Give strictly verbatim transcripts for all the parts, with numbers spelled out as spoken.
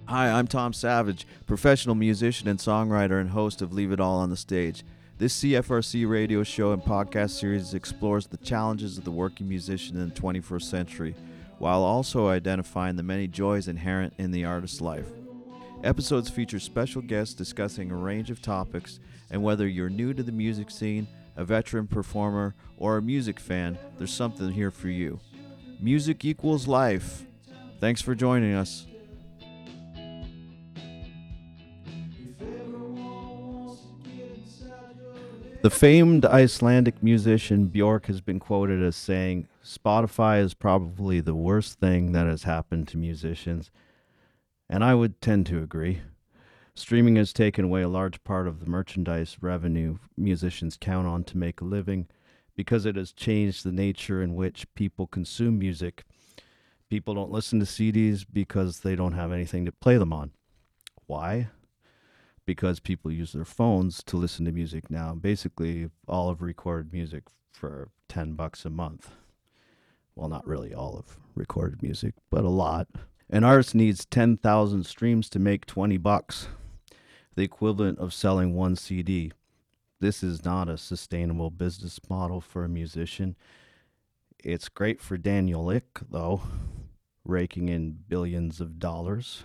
Hi, I'm Tom Savage, professional musician and songwriter and host of Leave It All on the Stage. This C F R C radio show and podcast series explores the challenges of the working musician in the twenty-first century, while also identifying the many joys inherent in the artist's life. Episodes feature special guests discussing a range of topics, and whether you're new to the music scene, a veteran performer, or a music fan, there's something here for you. Music equals life. Thanks for joining us. The famed Icelandic musician Björk has been quoted as saying, "Spotify is probably the worst thing that has happened to musicians." And I would tend to agree. Streaming has taken away a large part of the merchandise revenue musicians count on to make a living because it has changed the nature in which people consume music. People don't listen to C Ds because they don't have anything to play them on. Why? Because people use their phones to listen to music now. Basically, all of recorded music for ten bucks a month. Well, not really all of recorded music, but a lot. An artist needs ten thousand streams to make twenty bucks, the equivalent of selling one C D. This is not a sustainable business model for a musician. It's great for Daniel Ek, though, raking in billions of dollars.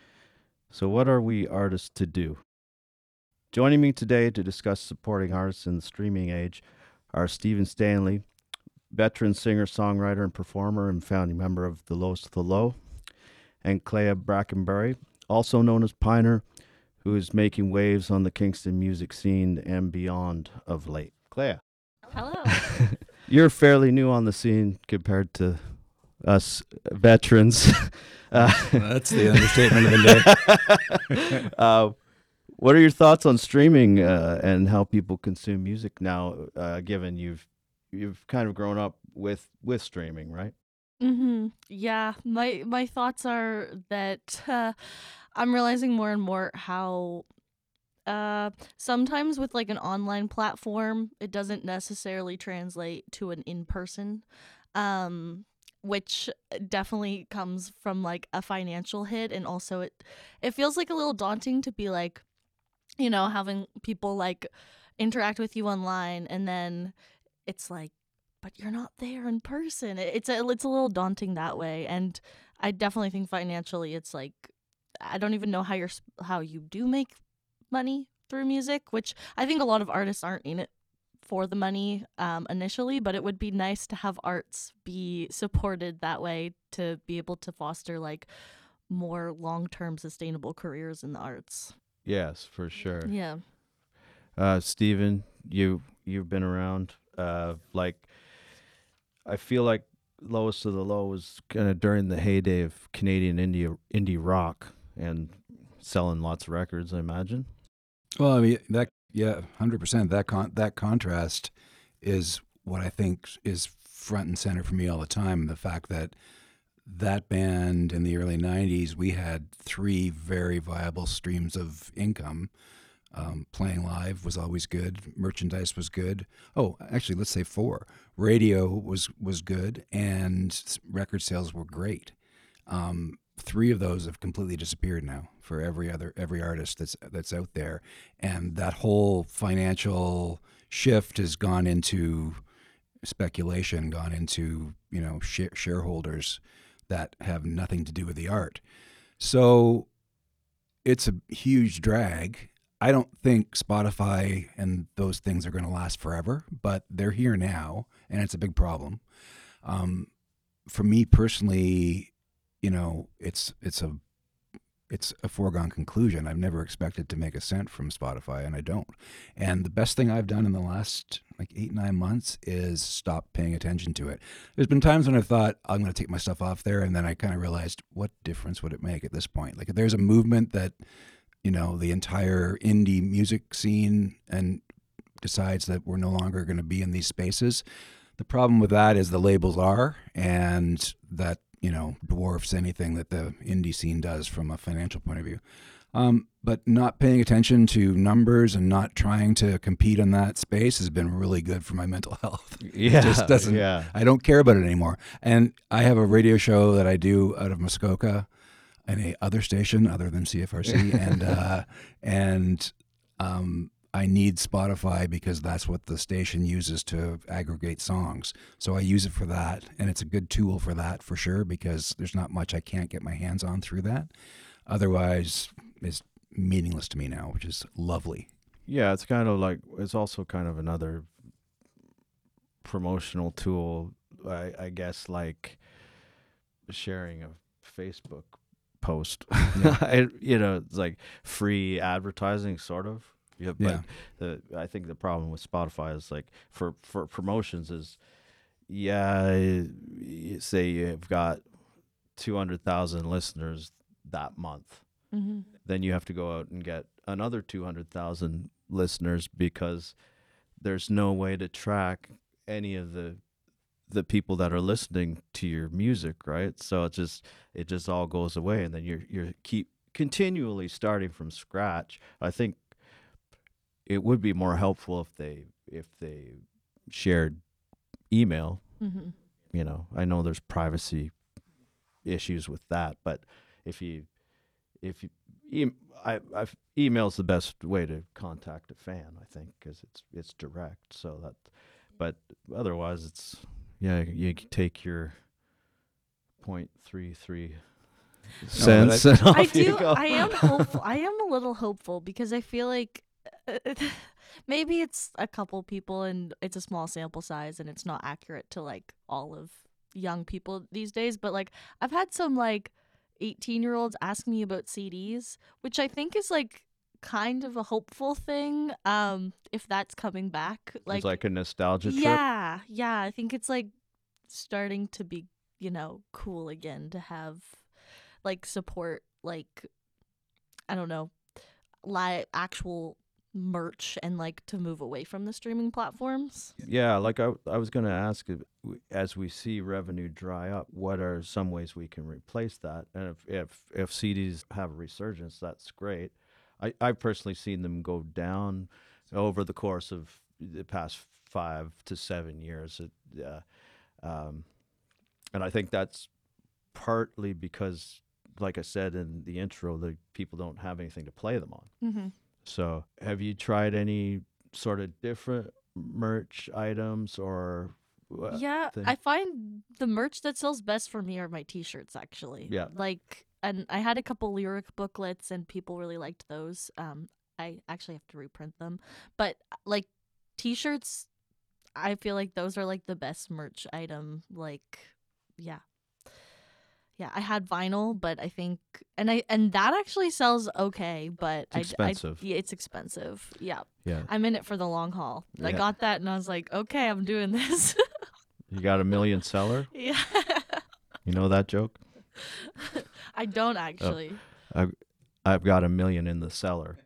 So what are we artists to do? Joining me today to discuss supporting artists in the streaming age are Stephen Stanley, veteran singer, songwriter, and performer and founding member of The Lowest of the Low, and Clea Brackenbury, also known as Piner, who is making waves on the Kingston music scene and beyond of late. Clea. Hello. You're fairly new on the scene compared to us veterans. uh, That's the understatement of the day. uh, What are your thoughts on streaming uh, and how people consume music now, uh, given you've you've kind of grown up with, with streaming, right? Mm-hmm. Yeah, my my thoughts are that uh, I'm realizing more and more how uh, sometimes with like an online platform, it doesn't necessarily translate to an in-person, um, which definitely comes from like a financial hit, and also it it feels like a little daunting to be like, you know, having people like interact with you online, and then it's like, but you're not there in person. It's a, it's a little daunting that way. And I definitely think financially it's like, I don't even know how you're, how you do make money through music, which I think a lot of artists aren't in it for the money um, initially, but it would be nice to have arts be supported that way to be able to foster like more long-term sustainable careers in the arts. Yes, for sure. Yeah. Uh, Stephen, you you've been around. Uh, like, I feel like Lowest of the Low was kind of during the heyday of Canadian indie indie rock and selling lots of records, I imagine. Well, I mean that, yeah, one hundred percent. That con- that contrast is what I think is front and center for me all the time. The fact that that band in the early nineties, we had three very viable streams of income. Um, playing live was always good. Merchandise was good. Oh, actually, let's say four. Radio was was good, and record sales were great. Um, three of those have completely disappeared now for every other every artist that's that's out there, and that whole financial shift has gone into speculation, gone into you know share, shareholders that have nothing to do with the art. So it's a huge drag. I don't think Spotify and those things are going to last forever, but they're here now, and it's a big problem. Um, for me personally, you know, it's it's a it's a foregone conclusion. I've never expected to make a cent from Spotify, and I don't. And the best thing I've done in the last like eight, nine months is stop paying attention to it. There's been times when I've thought, I'm going to take my stuff off there, and then I kind of realized, what difference would it make at this point? Like, if there's a movement that, you know, the entire indie music scene and decides that we're no longer going to be in these spaces, the problem with that is the labels are, and that, you know, dwarfs anything that the indie scene does from a financial point of view. Um, but not paying attention to numbers and not trying to compete in that space has been really good for my mental health. Yeah, It just doesn't, yeah. I don't care about it anymore. And I have a radio show that I do out of Muskoka any other station other than C F R C, and uh, and um, I need Spotify because that's what the station uses to aggregate songs. So I use it for that, and it's a good tool for that for sure, because there's not much I can't get my hands on through that. Otherwise, it's meaningless to me now, which is lovely. Yeah, it's kind of like, it's also kind of another promotional tool, I, I guess, like sharing a Facebook post. Yeah. I, you know, it's like free advertising, sort of. Yeah, but Yeah. the I think the problem with Spotify is like for for promotions is, yeah, y- say you've got two hundred thousand listeners that month, Mm-hmm. then you have to go out and get another two hundred thousand listeners, because there's no way to track any of the the people that are listening to your music, right? So it just it just all goes away, and then you're you're keep continually starting from scratch. I think it would be more helpful if they if they shared email. Mm-hmm. You know, I know there's privacy issues with that, but if you if you e- I I've, email's the best way to contact a fan, I think, because it's it's direct. So that, but otherwise, it's yeah, you can take your point three three cents. and I off you do. go. I am hopeful. I am a little hopeful because I feel like maybe it's a couple people and it's a small sample size and it's not accurate to like all of young people these days. But like I've had some like eighteen year olds ask me about C Ds, which I think is like kind of a hopeful thing. Um, if that's coming back, like, It's like a nostalgia trip. yeah, yeah. I think it's like starting to be, you know, cool again to have like support, like I don't know, live actual merch, and like to move away from the streaming platforms. Yeah, like I, I was going to ask, if we- as we see revenue dry up, what are some ways we can replace that? And if if, if C Ds have a resurgence, that's great. I, I've personally seen them go down over the course of the past five to seven years. It, uh, um, and I think that's partly because, like I said in the intro, the people don't have anything to play them on. Mm-hmm. So have you tried any sort of different merch items or uh, Yeah, thing? I find the merch that sells best for me are my t-shirts, actually. Yeah. Like, and I had a couple lyric booklets and people really liked those. Um, I actually have to reprint them. But like t-shirts, I feel like those are like the best merch item. Like, yeah. Yeah, I had vinyl, but I think, and I and that actually sells okay, but It's I, I- expensive. yeah, it's expensive. Yeah, Yeah. I'm in it for the long haul. I Yeah. got that, and I was like, okay, I'm doing this. You got a million seller? Yeah, You know that joke? I don't actually. I've got a million in the cellar.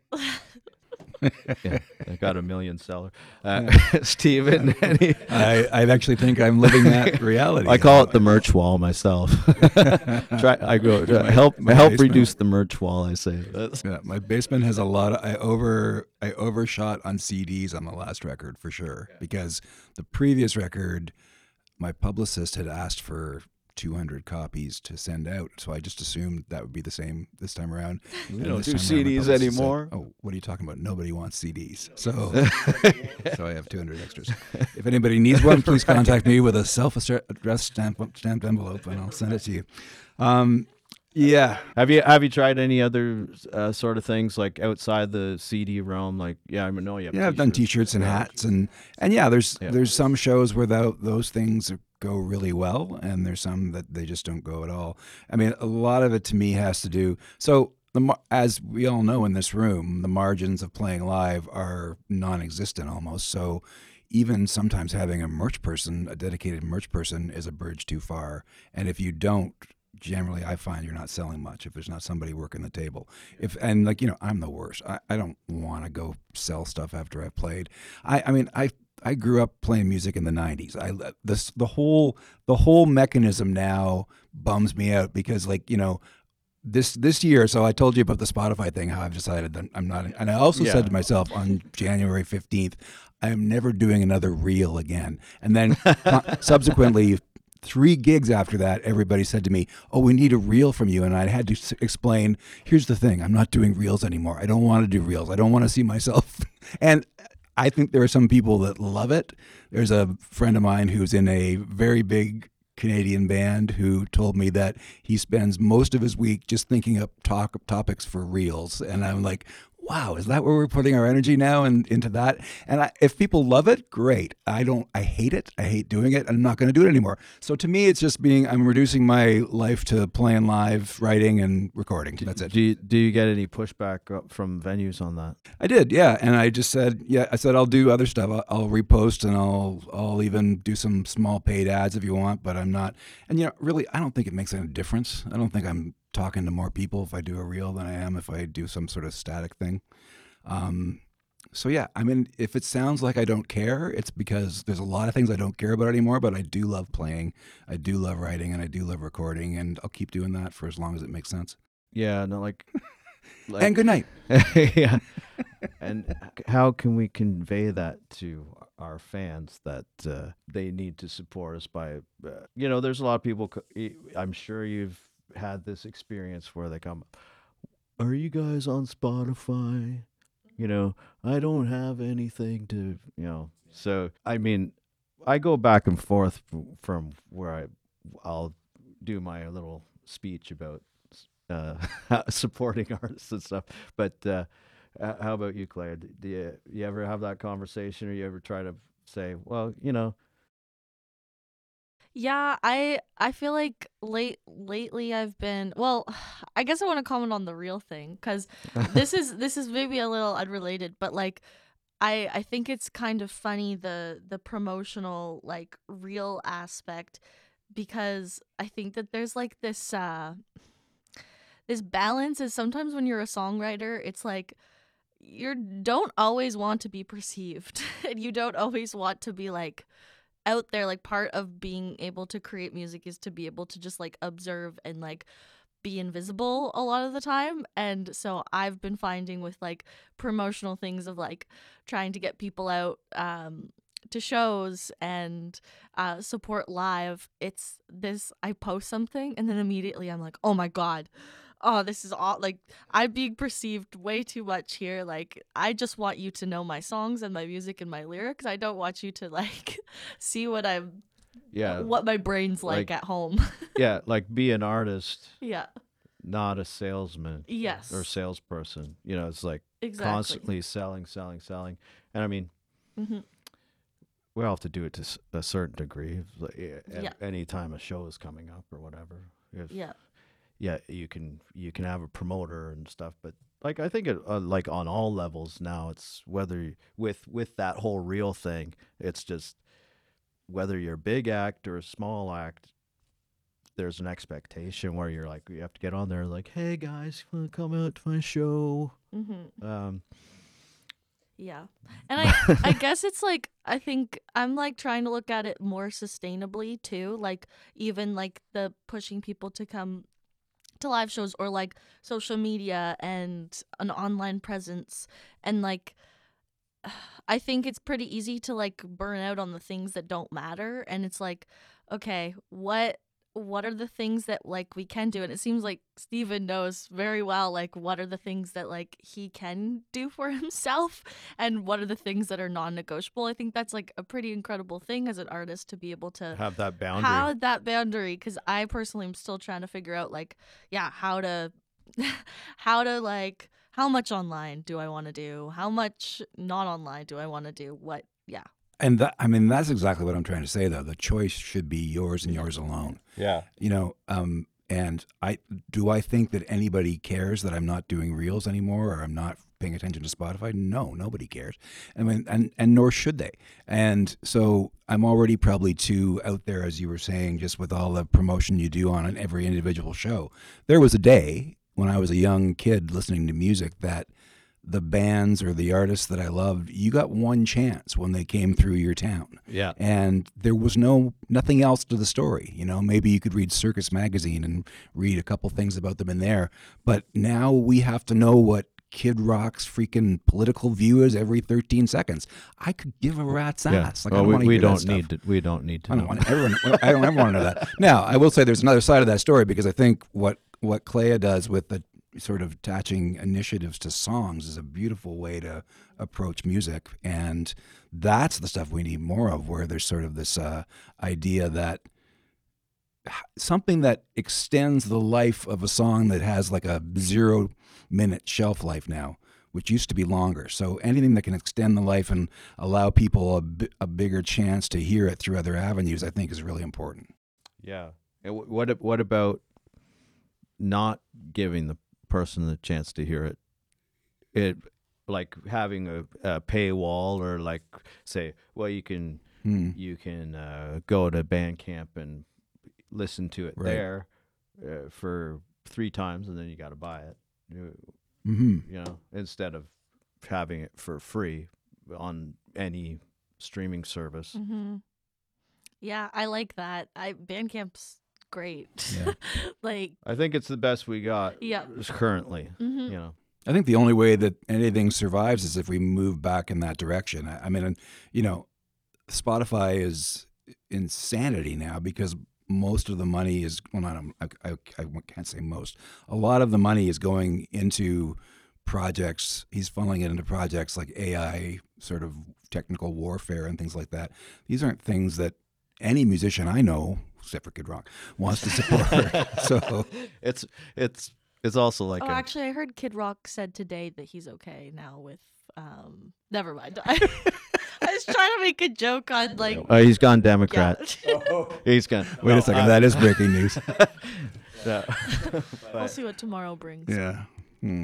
Yeah, I got a million seller. Uh, Steven, any, I, I actually think I'm living that reality. I call it the merch wall myself. Try, I go My- help my help basement. reduce the merch wall. I say. That's- Yeah, my basement has a lot of I over I overshot on C Ds on the last record for sure, because the previous record my publicist had asked for two hundred copies to send out, so I just assumed that would be the same this time around. We And don't this do time around, C my Ds publicist said, anymore. oh, what are you talking about? Nobody wants C Ds. So so I have two hundred extras. If anybody needs one, please contact me with a self-addressed stamp, stamped envelope, and I'll send it to you. Um, yeah. Have you have you tried any other uh, sort of things like outside the C D realm? Like, yeah, I know you have. Yeah, I've done t-shirts. T-shirts and Yeah. hats, and and yeah, there's Yeah. there's some shows where tho- those things go really well, and there's some that they just don't go at all. I mean, a lot of it to me has to do so. The mar- as we all know in this room, the margins of playing live are non-existent almost. So even sometimes having a merch person, a dedicated merch person, is a bridge too far. And if you don't, generally I find you're not selling much if there's not somebody working the table. If and like, you know, I'm the worst. I, I don't want to go sell stuff after I've played. I, I mean, I I grew up playing music in the nineties. I this the whole the whole mechanism now bums me out because, like, you know, this this year, so I told you about the Spotify thing, how I've decided that I'm not, and I also Yeah. said to myself on January fifteenth, I am never doing another reel again. And then con- subsequently, three gigs after that, everybody said to me, "Oh, we need a reel from you." And I had to s- explain, here's the thing, I'm not doing reels anymore. I don't want to do reels. I don't want to see myself. And I think there are some people that love it. There's a friend of mine who's in a very big Canadian band who told me that he spends most of his week just thinking up talk, topics for reels. And I'm like, wow, is that where we're putting our energy now and into that? And I, if people love it, great. I don't, I hate it. I hate doing it. I'm not going to do it anymore. So to me, it's just being, I'm reducing my life to playing live, writing, and recording. That's it. Do you, do you get any pushback uh, from venues on that? I did, yeah. And I just said, yeah, I said, I'll do other stuff. I'll, I'll repost and I'll, I'll even do some small paid ads if you want, but I'm not. And, you know, really, I don't think it makes any difference. I don't think I'm talking to more people if I do a reel than I am if I do some sort of static thing. Um, so yeah, I mean, if it sounds like I don't care, it's because there's a lot of things I don't care about anymore, but I do love playing, I do love writing, and I do love recording, and I'll keep doing that for as long as it makes sense. Yeah, no, like, like And good night. yeah. And how can we convey that to our fans that uh, they need to support us by, uh, you know, there's a lot of people, co- I'm sure you've had this experience where they come, are you guys on Spotify? You know, I don't have anything to, you know. So, I mean, I go back and forth f- from where I, I'll do my little speech about uh, supporting artists and stuff. But uh, uh, how about you, Claire? D- Do you, you ever have that conversation, or you ever try to say, well, you know, Yeah, I I feel like late lately I've been well, I guess I want to comment on the real thing cuz this is this is maybe a little unrelated, but like I I think it's kind of funny the the promotional like real aspect because I think that there's like this uh this balance is sometimes when you're a songwriter, it's like you don't always want to be perceived and you don't always want to be like out there. Like part of being able to create music is to be able to just like observe and like be invisible a lot of the time. And so I've been finding with like promotional things of like trying to get people out um to shows and uh support live, it's this, I post something and then immediately I'm like, oh my god, oh, this is all like I'm being perceived way too much here. Like, I just want you to know my songs and my music and my lyrics. I don't want you to like see what I'm, yeah, what my brain's like, like- at home. yeah, like be an artist, Yeah. not a salesman Yes. or salesperson. You know, it's like Exactly. constantly selling, selling, selling. And I mean, Hmm. we all have to do it to s- a certain degree. Like, eh, a- Yeah. Any time a show is coming up or whatever. If, Yeah. yeah, you can you can have a promoter and stuff, but like I think it, uh, like on all levels now, it's whether you, with with that whole real thing, it's just whether you're a big act or a small act. There's an expectation where you're like you have to get on there like, hey guys, you want to come out to my show? Hmm. Um, Yeah. And I I guess it's like I think I'm like trying to look at it more sustainably too. Like even like the pushing people to come to live shows or like social media and an online presence and like I think it's pretty easy to like burn out on the things that don't matter, and it's like, okay, what what are the things that like we can do? And it seems like Steven knows very well like what are the things that like he can do for himself and what are the things that are non-negotiable. I think that's like a pretty incredible thing as an artist to be able to have that boundary. how that boundary, because I personally am still trying to figure out like yeah how to how to like how much online do I want to do, how much not online do I want to do, what yeah. And that, I mean, that's exactly what I'm trying to say, though. The choice should be yours and yours alone. Yeah. You know, um, and I do I think that anybody cares that I'm not doing reels anymore or I'm not paying attention to Spotify? No, nobody cares. I mean, and and nor should they. And so I'm already probably too out there, as you were saying, just with all the promotion you do on every individual show. There was a day when I was a young kid listening to music that the bands or the artists that I loved, you got one chance when they came through your town. Yeah. And there was no nothing else to the story. You know, maybe you could read Circus Magazine and read a couple things about them in there. But now we have to know what Kid Rock's freaking political views every thirteen seconds. I could give a rat's Yeah. ass. Like, well, I don't we, want to we hear don't that stuff. need to. We don't need to. I don't know. want everyone. I don't ever want to know that. Now, I will say there's another side of that story, because I think what what Clea does with the sort of attaching initiatives to songs is a beautiful way to approach music, and that's the stuff we need more of, where there's sort of this uh, idea that something that extends the life of a song that has like a zero minute shelf life now, which used to be longer. So anything that can extend the life and allow people a, bi- a bigger chance to hear it through other avenues, I think is really important. Yeah. And wh- what ab- what about not giving the person the chance to hear it? It like having a, a paywall, or like say, well, you can Hmm. you can uh, go to Bandcamp and listen to it Right. there uh, for three times, and then you got to buy it. You, Mm-hmm. you know, instead of having it for free on any streaming service. Mm-hmm. Yeah, I like that. I Bandcamp's great. Yeah. Like, I think it's the best we got yeah. currently. Mm-hmm. You know. I think the only way that anything survives is if we move back in that direction. I, I mean, and, you know, Spotify is insanity now, because most of the money is, well, not, I, I, I can't say most, a lot of the money is going into projects. He's funneling it into projects like A I, sort of technical warfare and things like that. These aren't things that any musician I know, except for Kid Rock, wants to support. So it's it's it's also like Oh, a, actually, I heard Kid Rock said today that he's okay now with. Um, never mind. I, I was trying to make a joke on like. uh, he's gone Democrat. Yeah. He's gone. wait a second, that is breaking news. No. We'll But- see what tomorrow brings. Yeah. Hmm.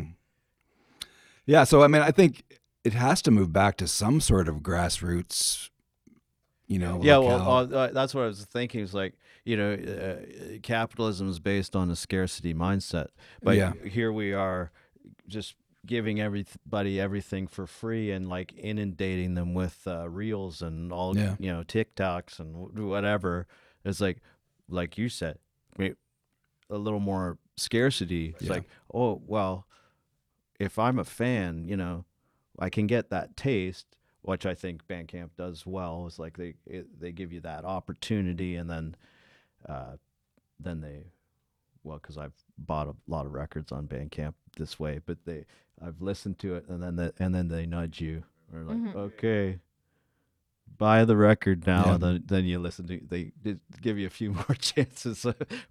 Yeah. So, I mean, I think it has to move back to some sort of grassroots, you know. yeah, locale. well, uh, that's what I was thinking. Is like, you know, uh, capitalism is based on a scarcity mindset, but Yeah. here we are, just giving everybody everything for free and like inundating them with uh, reels and all, Yeah. you know, TikToks and wh- whatever. It's like, like you said, may- a little more scarcity. It's Yeah. like, oh well, if I'm a fan, you know, I can get that taste, which I think Bandcamp does well. It's like they it, they give you that opportunity, and then uh, then they, well, because I've bought a lot of records on Bandcamp this way, but they I've listened to it, and then the, and then they nudge you, or like, Mhm. okay, buy the record now. Yeah. And then then you listen to they, they give you a few more chances,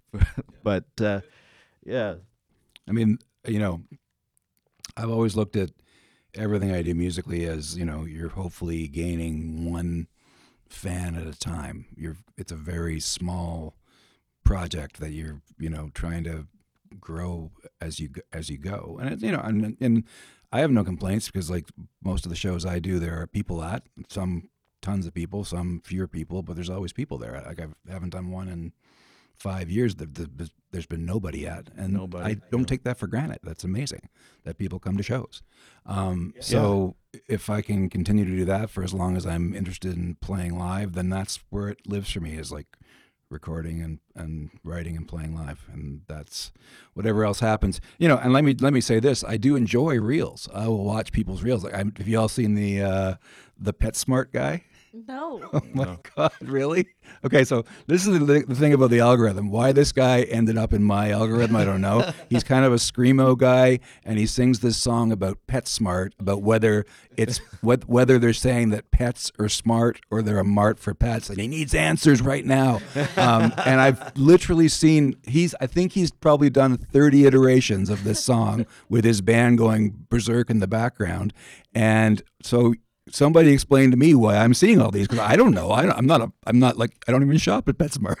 but uh, yeah, I mean, you know, I've always looked at everything I do musically as, you know, you're hopefully gaining one fan at a time. You're, it's a very small project that you're, you know, trying to grow as you, as you go. And, it, you know, and, and I have no complaints, because like most of the shows I do, there are people at, some tons of people, some fewer people, but there's always people there. Like I've, I haven't done one in five years that the, there's been nobody at, and Nobody, I don't yeah. take that for granted. That's amazing that people come to shows. Um, so if I can continue to do that for as long as I'm interested in playing live, then that's where it lives for me, is like recording and, and writing and playing live. And that's whatever else happens, you know. And let me let me say this: I do enjoy reels. I will watch people's reels. Like, I'm, have you all seen the uh, the PetSmart guy? No. Oh my No. God, really? Okay, so this is the, the thing about the algorithm. Why this guy ended up in my algorithm, I don't know. He's kind of a screamo guy, and he sings this song about PetSmart, about whether it's what whether they're saying that pets are smart or they're a mart for pets, and he needs answers right now. Um, and I've literally seen he's. I think he's probably done thirty iterations of this song with his band going berserk in the background, and so. Somebody explain to me why I'm seeing all these, because I don't know. I don't, I'm not a. I'm not like I don't even shop at PetSmart.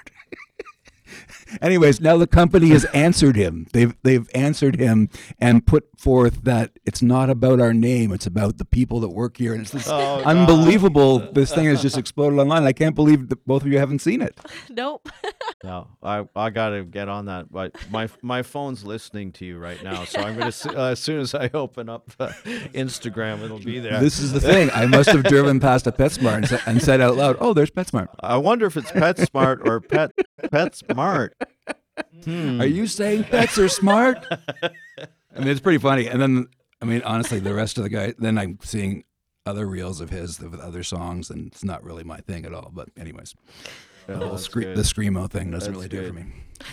Anyways, now the company has answered him. They've they've answered him and put forth that it's not about our name. It's about the people that work here, and it's this Oh, God. unbelievable. This thing has just exploded online. I can't believe that both of you haven't seen it. Nope. No, I I gotta get on that. But my my phone's listening to you right now, so I'm gonna s- uh, as soon as I open up uh, Instagram, it'll be there. This is the thing. I must have driven past a PetSmart and, sa- and said out loud, "Oh, there's PetSmart." I wonder if it's PetSmart or Pet PetSmart. Hmm. Are you saying pets are smart? I mean, it's pretty funny. And then I mean, honestly, the rest of the guy. Then I'm seeing other reels of his with other songs, and it's not really my thing at all. But anyways, Yeah, the whole that's scre- good. the screamo thing doesn't That's really do it for good. me.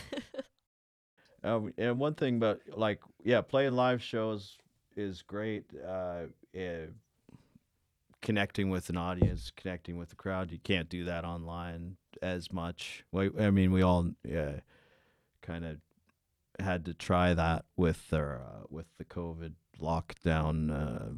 Um, and one thing about like yeah, playing live shows is great. Uh, eh, connecting with an audience, connecting with the crowd. You can't do that online as much. We, I mean, we all uh, kind of had to try that with our uh, with the COVID lockdown uh,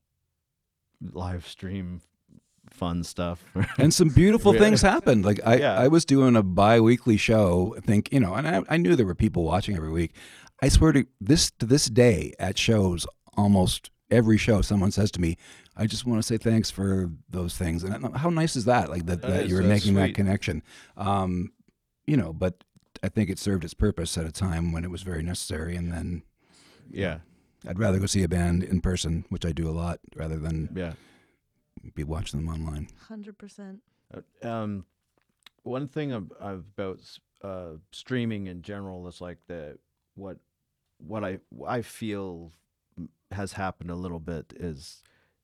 live stream fun stuff. And some beautiful Yeah. things happened. Like I, Yeah. I was doing a bi-weekly show. I think you know, and I, I knew there were people watching every week. I swear to this to this day at shows, almost every show, someone says to me, "I just want to say thanks for those things." And I- how nice is that? Like that, That that is, you're that's making that sweet. connection. Um, you know, but I think it served its purpose at a time when it was very necessary. And then yeah, I'd rather go see a band in person, which I do a lot, rather than yeah. be watching them online. one hundred percent. Uh, Um, one thing ab- about s- uh, streaming in general is like the what what I I feel m- has happened a little bit is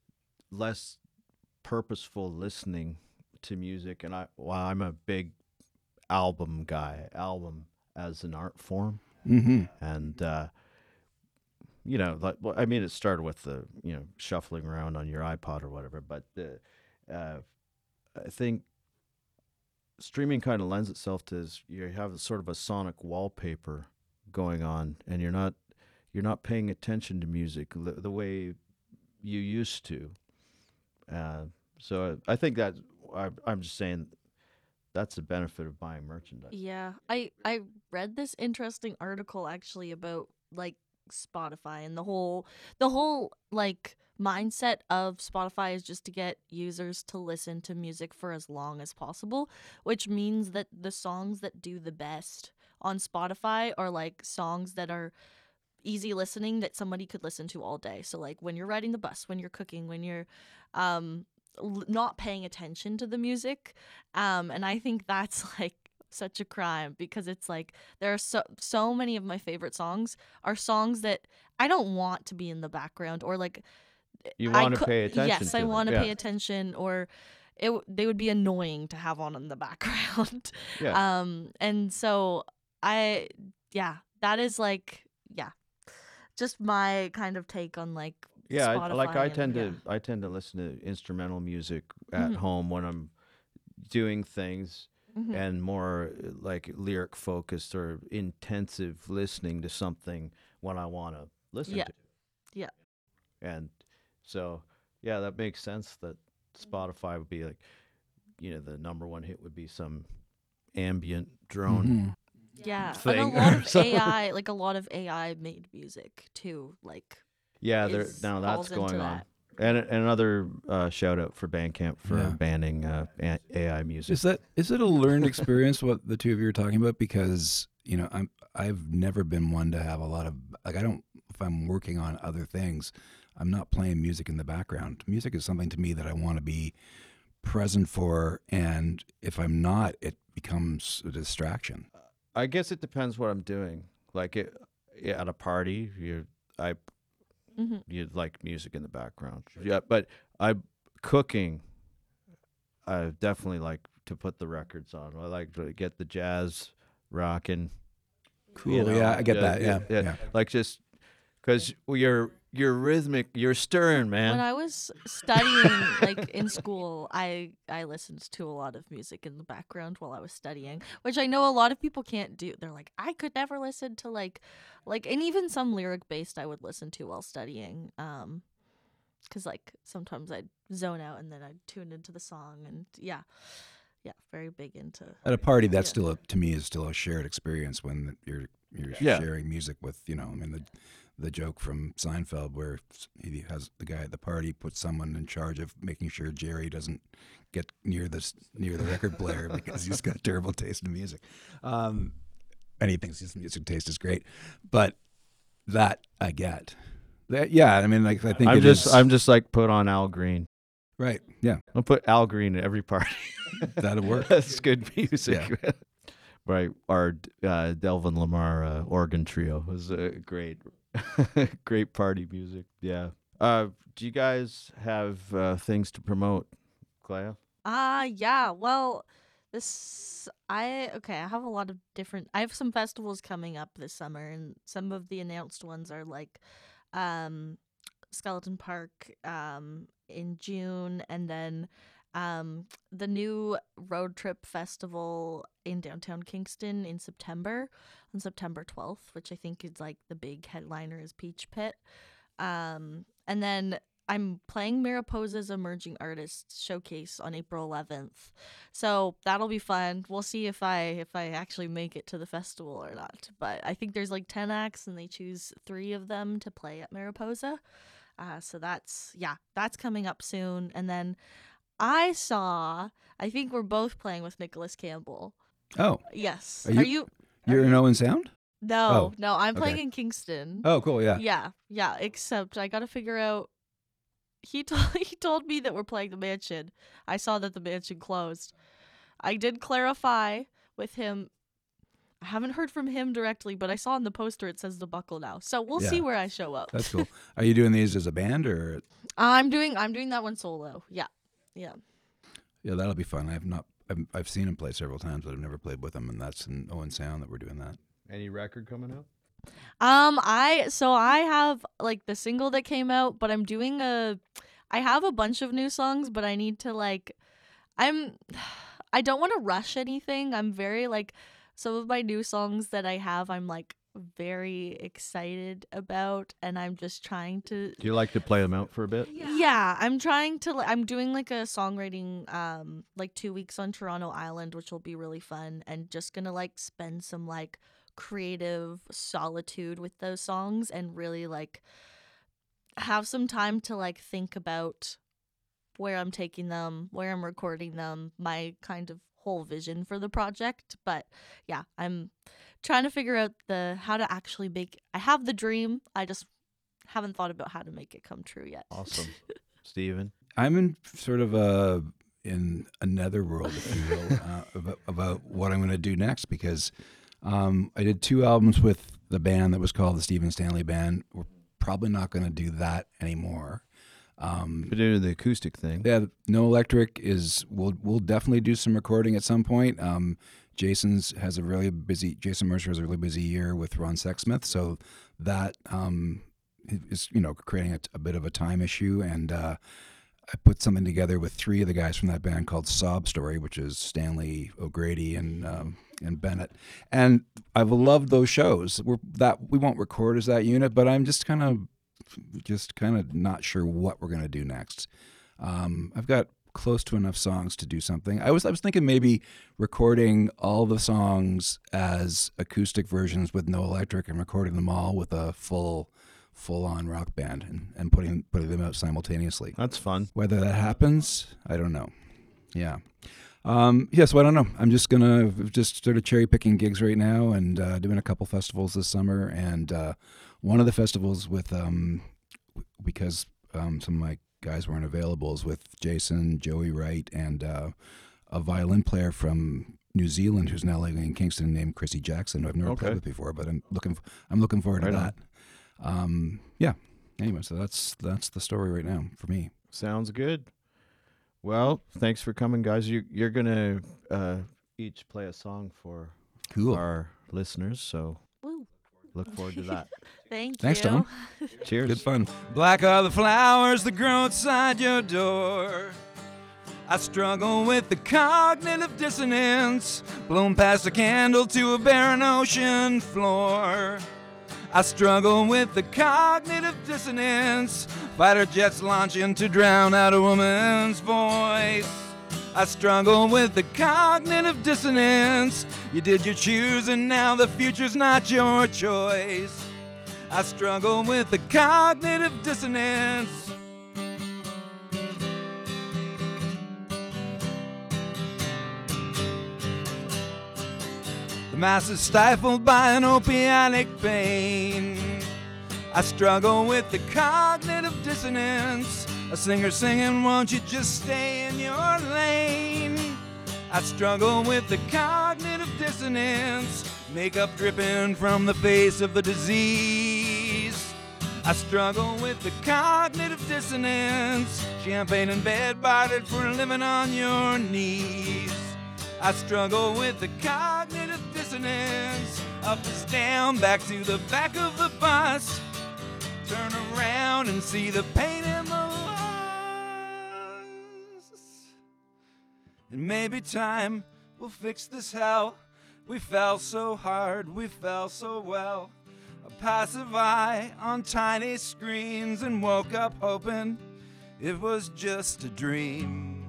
less purposeful listening to music, and I well I'm a big album guy, album as an art form, Mm-hmm. and uh, you know, like well, I mean, it started with the you know shuffling around on your iPod or whatever, but the uh, I think streaming kind of lends itself to is you have sort of a sonic wallpaper going on, and you're not you're not paying attention to music the, the way you used to. Uh, so I think that I, I'm just saying that's the benefit of buying merchandise. Yeah, I I read this interesting article actually about like Spotify and the whole the whole like mindset of Spotify is just to get users to listen to music for as long as possible, which means that the songs that do the best on Spotify are like songs that are easy listening that somebody could listen to all day. So like when you're riding the bus, when you're cooking, when you're um l- not paying attention to the music. Um and I think that's like such a crime because it's like there are so so many of my favorite songs are songs that I don't want to be in the background or like You I want to cou- pay attention. yes, to I them. want to yeah. pay attention or it w- they would be annoying to have on in the background. Yeah. Um and so I yeah, that is like yeah, just my kind of take on like Yeah, I, Spotify like I and- tend yeah. to I tend to listen to instrumental music at Mhm. home when I'm doing things Mhm. and more uh, like lyric focused or intensive listening to something when I want to listen Yeah. to. Yeah. And so yeah, that makes sense that Spotify would be like you know the number one hit would be some ambient drone. Mhm. Yeah, thing and a lot or of something. A I, like a lot of A I made music too. Like Yeah, there is- now that's falls into going on. that. And and another uh, shout out for Bandcamp for Yeah. banning uh, A- AI music. Is that is it a learned experience what the two of you are talking about? Because you know I'm I've never been one to have a lot of like I don't if I'm working on other things, I'm not playing music in the background. Music is something to me that I want to be present for, and if I'm not, it becomes a distraction. I guess it depends what I'm doing. Like it, yeah, at a party, you I Mhm. you'd like music in the background. Yeah, but I cooking. I definitely like to put the records on. I like to get the jazz rocking. Cool. you know, yeah, I get yeah, that. Yeah, yeah, yeah. Like just because you're you're rhythmic, you're stirring, man. When I was studying, like in school, I I listened to a lot of music in the background while I was studying, which I know a lot of people can't do. They're like, I could never listen to like, like, and even some lyric based I would listen to while studying. Um, because like sometimes I'd zone out and then I'd tune into the song, and yeah, yeah, very big into. At a party, that's Yeah. still a, to me is still a shared experience when you're you're Yeah. sharing music with you know. I mean the the joke from Seinfeld where he has the guy at the party puts someone in charge of making sure Jerry doesn't get near this near the record player because he's got a terrible taste in music, um, and he thinks his music taste is great, but that I get. That, yeah, I mean, like I think I'm it just is- I'm just like put on Al Green. right. Yeah, I'll put Al Green at every party. that'll work. That's good music. Right, our uh, Delvin Lamar uh, organ trio was uh, great. Great party music. Yeah. Uh, do you guys have uh, things to promote, Clea? Ah, yeah. Well, this I okay, I have a lot of different I have some festivals coming up this summer, and some of the announced ones are like um Skeleton Park um in June, and then um the new Road Trip Festival in downtown Kingston in September, on September twelfth, which I think is like the big headliner is Peach Pit. Um, and then I'm playing Mariposa's Emerging Artists Showcase on April eleventh. So that'll be fun. We'll see if I if I actually make it to the festival or not. But I think there's like ten acts and they choose three of them to play at Mariposa. Uh, so that's yeah, that's coming up soon. And then I saw I think we're both playing with Nicholas Campbell. Oh, Yes. Are you- Are you you're in Owen Sound? No, Oh, no, I'm playing okay. in Kingston. Oh, cool. Yeah. Yeah, yeah, except I gotta figure out. He told he told me that we're playing the mansion. I saw that the mansion closed. I did clarify with him. I haven't heard from him directly, but I saw on the poster it says the Buckle now. So we'll see Yeah. where I show up. That's cool. Are you doing these as a band or? I'm doing I'm doing that one solo. Yeah, yeah. Yeah, that'll be fun. I've not. I've, I've seen him play several times, but I've never played with him, and that's in Owen Sound that we're doing that. Any record coming out? Um, I so I have like the single that came out, but I'm doing a. I have a bunch of new songs, but I need to like. I'm. I don't want to rush anything. I'm very like some of my new songs that I have. I'm like very excited about, and I'm just trying to. Do you like to play them out for a bit? Yeah, I'm trying to. li- I'm doing like a songwriting, um, like two weeks on Toronto Island, which will be really fun, and just gonna like spend some like creative solitude with those songs and really like have some time to like think about where I'm taking them, where I'm recording them, my kind of whole vision for the project. But yeah, I'm trying to figure out the how to actually make I have the dream. I just haven't thought about how to make it come true yet. Awesome. Steven? I'm in sort of a in another world, if you will, uh, about, about what I'm going to do next because um, I did two albums with the band that was called the Stephen Stanley Band. We're probably not going to do that anymore. Um, We're doing the acoustic thing. yeah, No Electric is. We'll we'll definitely do some recording at some point. Um, Jason's has a really busy. Jason Mercer has a really busy year with Ron Sexsmith, so that um, is you know creating a, a bit of a time issue. And uh, I put something together with three of the guys from that band called Sob Story, which is Stanley O'Grady and um, and Bennett. And I've loved those shows. We're that we won't record as that unit, but I'm just kind of just kind of not sure what we're gonna do next. Um, I've got close to enough songs to do something. I was I was thinking maybe recording all the songs as acoustic versions with no electric and recording them all with a full full on rock band and, and putting putting them out simultaneously. That's fun. Whether that happens, I don't know. Yeah. Um, yeah, so I don't know. I'm just gonna just sort of cherry picking gigs right now and uh, doing a couple festivals this summer. And uh, one of the festivals with um, w- because um, some of my guys weren't available is with Jason, Joey Wright, and uh, a violin player from New Zealand who's now living in Kingston named Chrissy Jackson, who I've never Okay. played with before, but I'm looking f- I'm looking forward Right to on. that. Um, yeah. Anyway, so that's that's the story right now for me. Sounds good. Well, thanks for coming, guys. You, you're going to uh, each play a song for Cool. our listeners, so Woo. look forward to that. Thank Thanks, you. Tom. Cheers. Good fun. Black are the flowers that grow outside your door. I struggle with the cognitive dissonance, blown past a candle to a barren ocean floor. I struggle with the cognitive dissonance, fighter jets launching to drown out a woman's voice. I struggle with the cognitive dissonance. You did your choosing, now the future's not your choice. I struggle with the cognitive dissonance. The masses stifled by an opiatic pain. I struggle with the cognitive dissonance. A singer singing, won't you just stay in your lane? I struggle with the cognitive dissonance. Makeup dripping from the face of the disease. I struggle with the cognitive dissonance. Champagne in bed, bartered for living on your knees. I struggle with the cognitive dissonance. Up is down, back to the back of the bus. Turn around and see the pain in the loss. And maybe time will fix this hell. We fell so hard, we fell so well. A passive eye on tiny screens, and woke up hoping it was just a dream.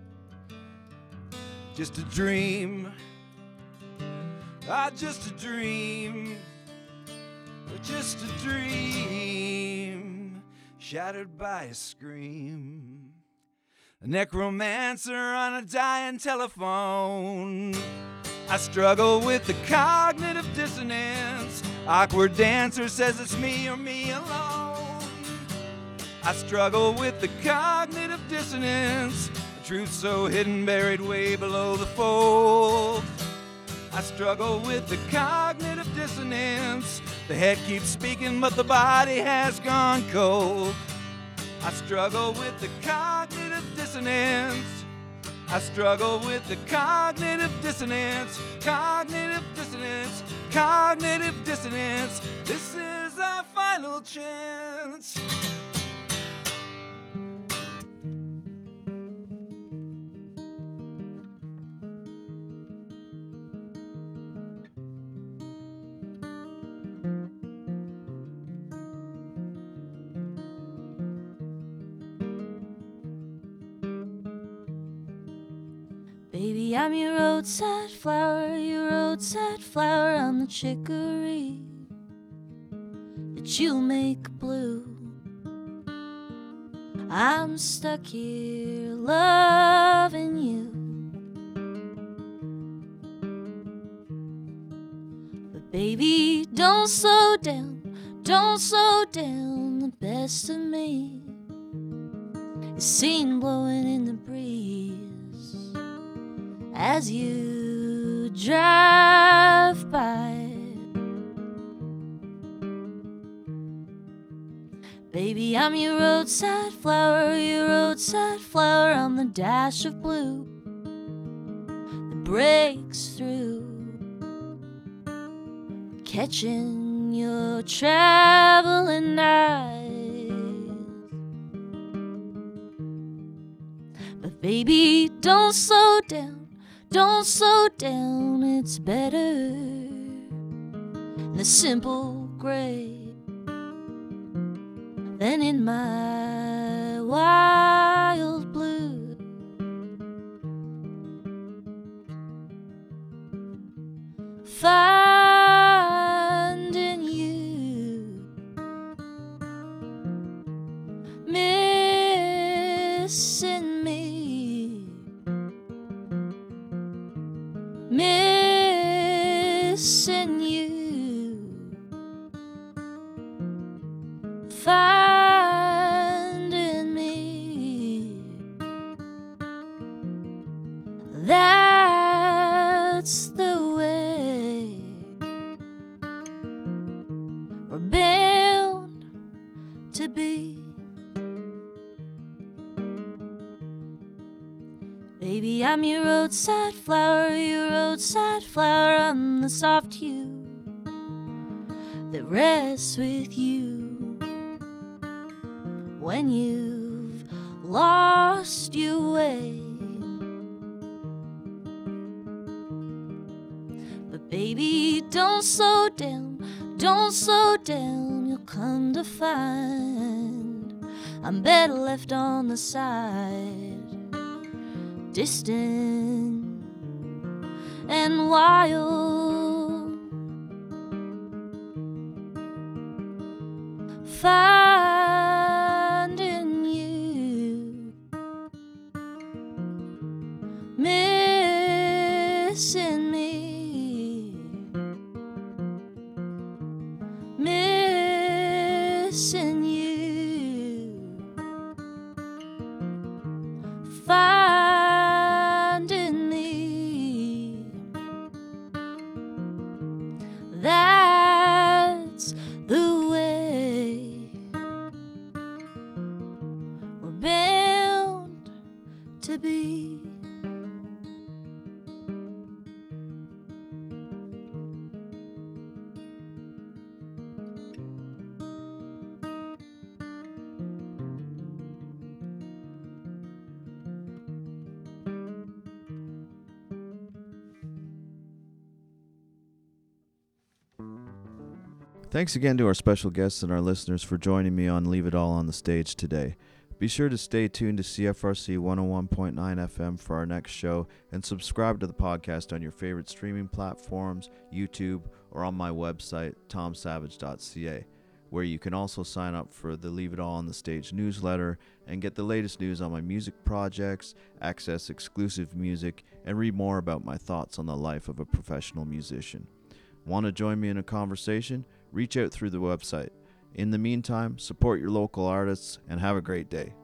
Just a dream. Ah, just a dream. Just a dream. Shattered by a scream. A necromancer on a dying telephone. I struggle with the cognitive dissonance. Awkward dancer says it's me or me alone. I struggle with the cognitive dissonance. The truth so hidden, buried way below the fold. I struggle with the cognitive dissonance. The head keeps speaking, but the body has gone cold. I struggle with the cognitive dissonance. I struggle with the cognitive dissonance. Cognitive dissonance. Cognitive dissonance. This is our final chance. Baby, I'm your roadside flower, your roadside flower. I'm the chicory that you'll make blue. I'm stuck here loving you, but baby, don't slow down, don't slow down. The best of me is seen blowing in the breeze as you drive by. Baby, I'm your roadside flower, your roadside flower. I'm the dash of blue that breaks through, catching your traveling eyes. But baby, don't slow down, don't slow down, it's better in the simple gray than in my wild blue. Finding you, missing me, missing you, finding me. That's the way we're bound to be. Baby, I'm your roadside flower, your roadside flower. I'm the soft hue that rests with you when you've lost your way. But baby, don't slow down, don't slow down. You'll come to find I'm better left on the side, distant and wild, finding you, missing me, missing you, finding me. That's the way be. Thanks again to our special guests and our listeners for joining me on Leave It All on the Stage today. Be sure to stay tuned to C F R C one oh one point nine F M for our next show, and subscribe to the podcast on your favorite streaming platforms, YouTube, or on my website, tom savage dot c a, where you can also sign up for the Leave It All on the Stage newsletter and get the latest news on my music projects, access exclusive music, and read more about my thoughts on the life of a professional musician. Want to join me in a conversation? Reach out through the website. In the meantime, support your local artists and have a great day.